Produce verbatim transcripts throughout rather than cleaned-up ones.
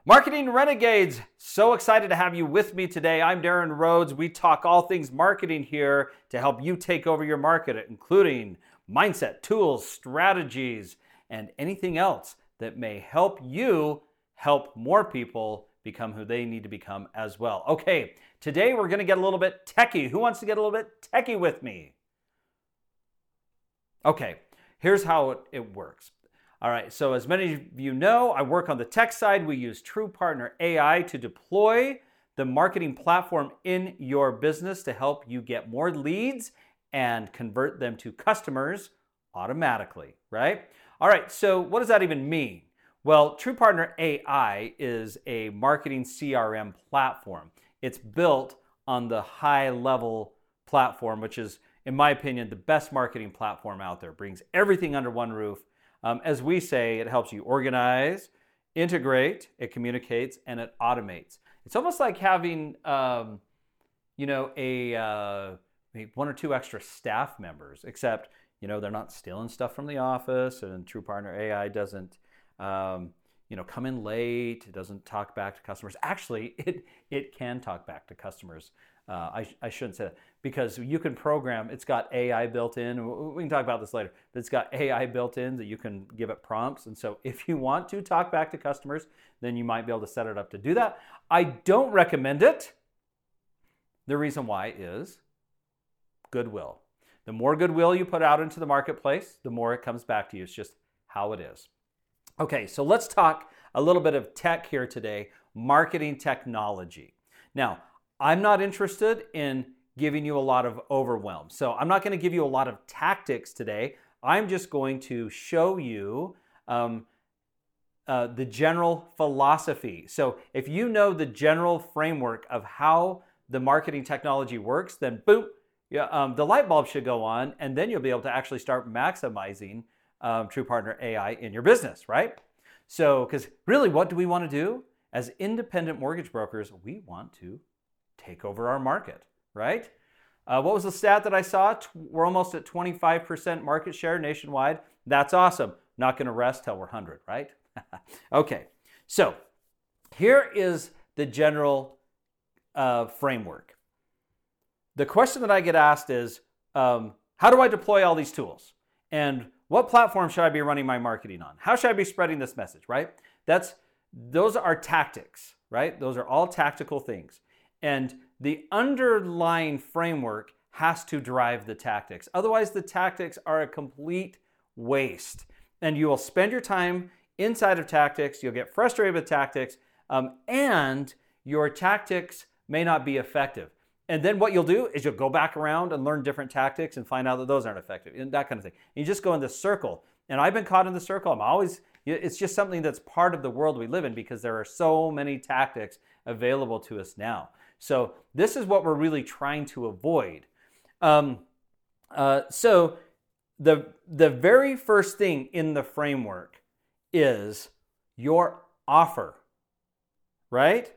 Marketing Renegades, so excited to have you with me today. I'm Darren Rhodes. We talk all things marketing here to help you take over your market, including mindset, tools, strategies, and anything else that may help you help more people become who they need to become as well. Okay, today we're going to get a little bit techie. Who wants to get a little bit techie with me? Okay, here's how it, it works. All right, so as many of you know, I work on the tech side. We use TruePartner A I to deploy the marketing platform in your business to help you get more leads and convert them to customers automatically, right? All right, so what does that even mean? Well, TruePartner A I is a marketing C R M platform. It's built on the high-level platform, which is, in my opinion, the best marketing platform out there. It brings everything under one roof. Um, as we say, it helps you organize, integrate, it communicates, and it automates. It's almost like having, um, you know, a uh, maybe one or two extra staff members, except, you know, they're not stealing stuff from the office, and TruePartner A I doesn't, um, you know, come in late. It doesn't talk back to customers. Actually, it it can talk back to customers. Uh, I, I shouldn't say that, because you can program, it's got A I built in. We can talk about this later. It's got A I built in that you can give it prompts. And so if you want to talk back to customers, then you might be able to set it up to do that. I don't recommend it. The reason why is goodwill. The more goodwill you put out into the marketplace, the more it comes back to you. It's just how it is. Okay, so let's talk a little bit of tech here today, marketing technology. Now, I'm not interested in giving you a lot of overwhelm. So I'm not going to give you a lot of tactics today. I'm just going to show you um, uh, the general philosophy. So if you know the general framework of how the marketing technology works, then boom, yeah, um, the light bulb should go on, and then you'll be able to actually start maximizing um, TruePartner A I in your business, right? So, because really, what do we want to do? As independent mortgage brokers, we want to take over our market, right? Uh, what was the stat that I saw? We're almost at twenty-five percent market share nationwide. That's awesome. Not going to rest till we're one hundred, right? Okay, so here is the general uh, framework. The question that I get asked is, um, how do I deploy all these tools? And what platform should I be running my marketing on? How should I be spreading this message, right? That's, those are tactics, right? Those are all tactical things. And the underlying framework has to drive the tactics. Otherwise, the tactics are a complete waste. And you will spend your time inside of tactics, you'll get frustrated with tactics, um, and your tactics may not be effective. And then what you'll do is you'll go back around and learn different tactics and find out that those aren't effective, and that kind of thing. And you just go in this circle. And I've been caught in the circle. I'm always, it's just something that's part of the world we live in, because there are so many tactics available to us now. So this is what we're really trying to avoid. Um, uh, so the, the very first thing in the framework is your offer, right?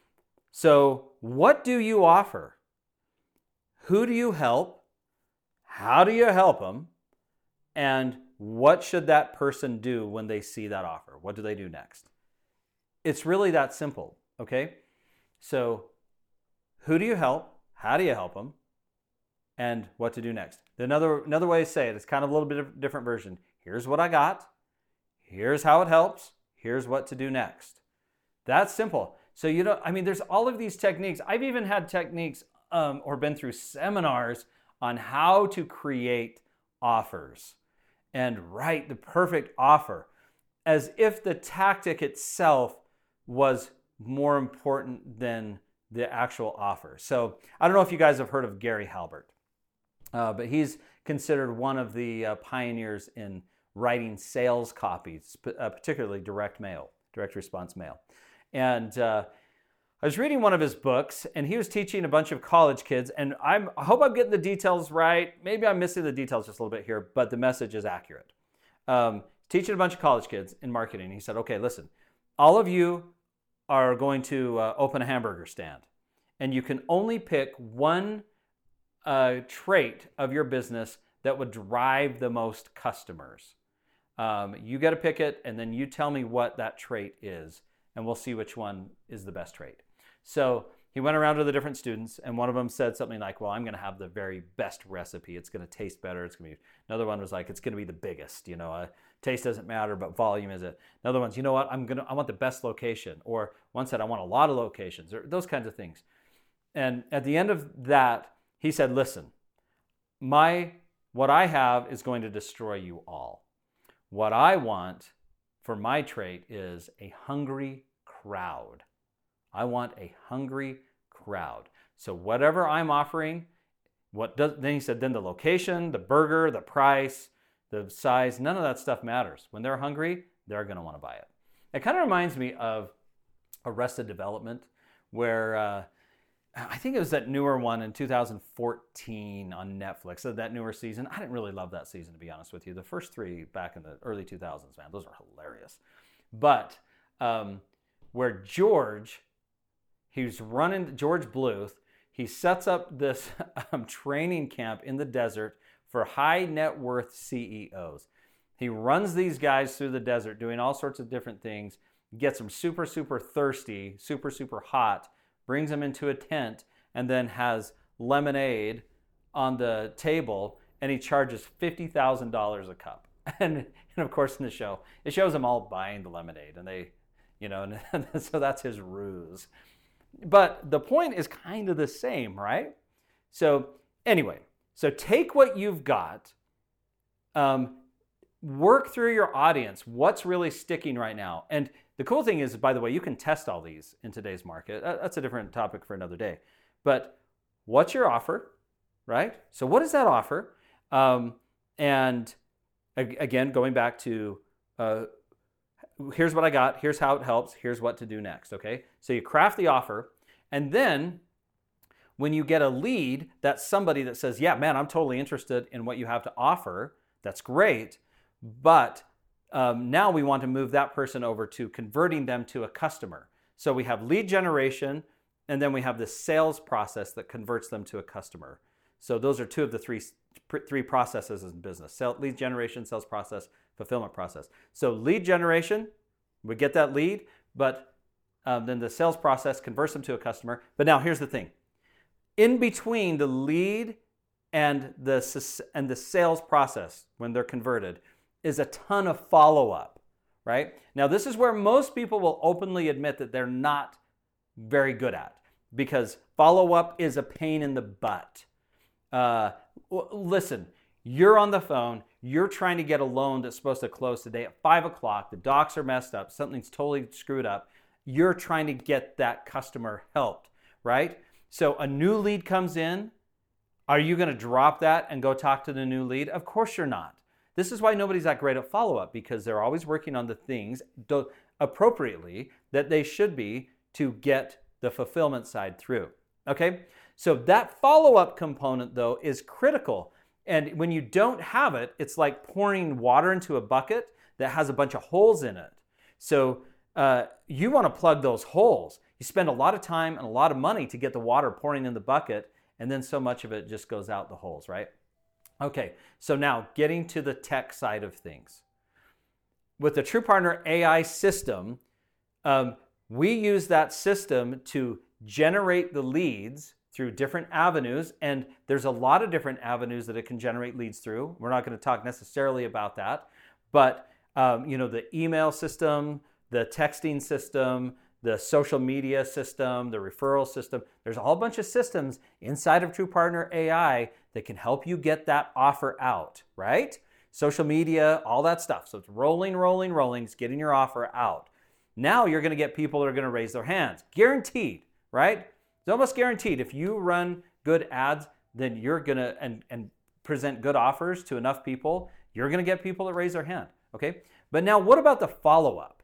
So what do you offer? Who do you help? How do you help them? And what should that person do when they see that offer? What do they do next? It's really that simple, okay? So who do you help? How do you help them? And what to do next? Another, another way to say it, it's kind of a little bit of a different version. Here's what I got. Here's how it helps. Here's what to do next. That's simple. So, you know, I mean, there's all of these techniques. I've even had techniques um, or been through seminars on how to create offers and write the perfect offer, as if the tactic itself was more important than the actual offer. So I don't know if you guys have heard of Gary Halbert, uh, but he's considered one of the uh, pioneers in writing sales copies, uh, particularly direct mail, direct response mail. And uh, I was reading one of his books, and he was teaching a bunch of college kids, and I'm, I hope I'm getting the details right. Maybe I'm missing the details just a little bit here, but the message is accurate. Um, teaching a bunch of college kids in marketing. He said, okay, listen, all of you are going to uh, open a hamburger stand, and you can only pick one uh, trait of your business that would drive the most customers. Um, you got to pick it, and then you tell me what that trait is, and we'll see which one is the best trait. So he went around to the different students, and one of them said something like, well, I'm going to have the very best recipe. It's going to taste better. It's going to be. Another one was like, it's going to be the biggest. You know, uh, taste doesn't matter, but volume is it. Another one's, you know what? I'm gonna. I want the best location. Or one said, I want a lot of locations. Or those kinds of things. And at the end of that, he said, listen, my what I have is going to destroy you all. What I want for my trait is a hungry crowd. I want a hungry crowd. So whatever I'm offering, what does, then he said, then the location, the burger, the price, the size, none of that stuff matters. When they're hungry, they're going to want to buy it. It kind of reminds me of Arrested Development, where uh, I think it was that newer one in two thousand fourteen on Netflix, so that newer season. I didn't really love that season, to be honest with you. The first three back in the early two thousands, man, those are hilarious. But um, where George... He's running, George Bluth, he sets up this um, training camp in the desert for high net worth C E Os. He runs these guys through the desert doing all sorts of different things, gets them super, super thirsty, super, super hot, brings them into a tent, and then has lemonade on the table, and he charges fifty thousand dollars a cup. And, and of course in the show, it shows them all buying the lemonade, and they, you know, and so that's his ruse. But the point is kind of the same, right? So anyway, so take what you've got, um, work through your audience. What's really sticking right now? And the cool thing is, by the way, you can test all these in today's market. That's a different topic for another day. But what's your offer, right? So what is that offer? Um, and again, going back to uh, here's what I got, here's how it helps, here's what to do next, okay? So you craft the offer, and then when you get a lead, that's somebody that says, yeah, man, I'm totally interested in what you have to offer, that's great, but um, now we want to move that person over to converting them to a customer. So we have lead generation, and then we have the sales process that converts them to a customer. So those are two of the three, three processes in business: lead generation, sales process, fulfillment process. So lead generation, we get that lead, but um, then the sales process converts them to a customer. But now here's the thing. In between the lead and the, and the sales process, when they're converted, is a ton of follow-up, right? Now this is where most people will openly admit that they're not very good at, because follow-up is a pain in the butt. Uh, listen, you're on the phone, you're trying to get a loan that's supposed to close today at five o'clock, the docs are messed up, something's totally screwed up, you're trying to get that customer helped, right? So a new lead comes in, are you going to drop that and go talk to the new lead? Of course you're not. This is why nobody's that great at follow-up, because they're always working on the things do- appropriately that they should be to get the fulfillment side through, okay? So that follow-up component, though, is critical. And when you don't have it, it's like pouring water into a bucket that has a bunch of holes in it. So uh, you want to plug those holes. You spend a lot of time and a lot of money to get the water pouring in the bucket, and then so much of it just goes out the holes, right? Okay, so now getting to the tech side of things. With the TruePartner A I system, um, we use that system to generate the leads through different avenues, and there's a lot of different avenues that it can generate leads through. We're not going to talk necessarily about that, but um, you know, the email system, the texting system, the social media system, the referral system. There's a whole bunch of systems inside of TruePartner A I that can help you get that offer out, right? Social media, all that stuff. So it's rolling, rolling, rolling. It's getting your offer out. Now you're going to get people that are going to raise their hands. Guaranteed, right? It's almost guaranteed. If you run good ads, then you're going to, and, and present good offers to enough people, you're going to get people that raise their hand, okay? But now what about the follow-up?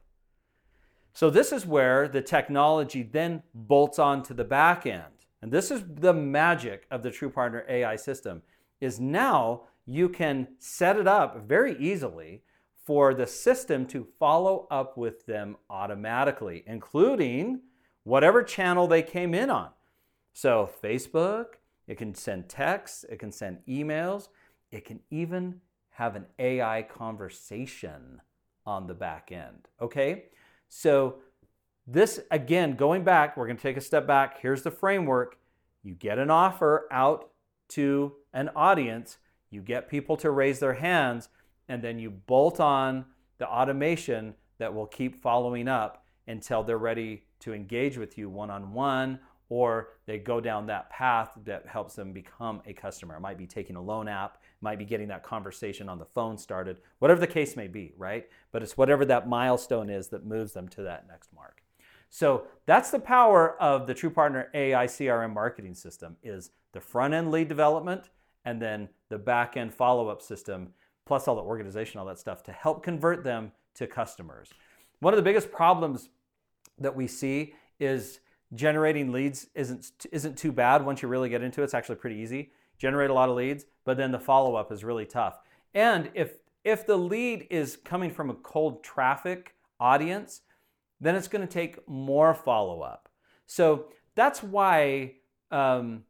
So this is where the technology then bolts on to the back end. And this is the magic of the TruePartner A I system, is now you can set it up very easily for the system to follow up with them automatically, including whatever channel they came in on. So Facebook, it can send texts, it can send emails, it can even have an A I conversation on the back end, okay? So This, again, going back, we're going to take a step back. Here's the framework. You get an offer out to an audience, you get people to raise their hands, and then you bolt on the automation that will keep following up until they're ready to engage with you one-on-one, or they go down that path that helps them become a customer. It might be taking a loan app, it might be getting that conversation on the phone started, whatever the case may be, right? But it's whatever that milestone is that moves them to that next mark. So that's the power of the TruePartner A I C R M marketing system, is the front-end lead development and then the back-end follow-up system, plus all the organization, all that stuff to help convert them to customers. One of the biggest problems that we see is generating leads isn't, isn't too bad once you really get into it. It's actually pretty easy. Generate a lot of leads, but then the follow-up is really tough. And if, if the lead is coming from a cold traffic audience, then it's going to take more follow-up. So that's why um,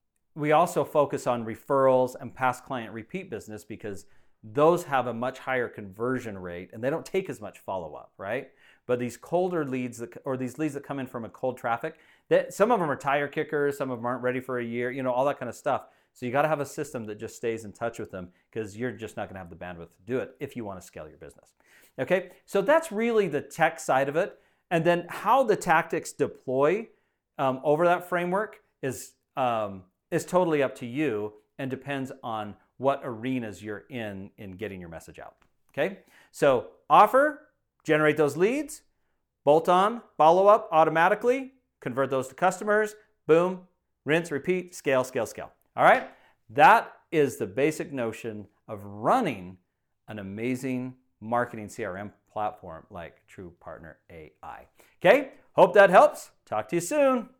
we also focus on referrals and past client repeat business, because those have a much higher conversion rate and they don't take as much follow-up, right? But these colder leads, that, or these leads that come in from a cold traffic, that some of them are tire kickers, some of them aren't ready for a year, you know, all that kind of stuff. So you got to have a system that just stays in touch with them, because you're just not going to have the bandwidth to do it if you want to scale your business. Okay, so that's really the tech side of it. And then how the tactics deploy um, over that framework is, um, is totally up to you and depends on what arenas you're in in getting your message out. Okay, so offer, generate those leads, bolt on, follow up automatically, convert those to customers, boom, rinse, repeat, scale, scale, scale. All right, that is the basic notion of running an amazing marketing C R M platform like TruePartner A I. Okay, hope that helps. Talk to you soon.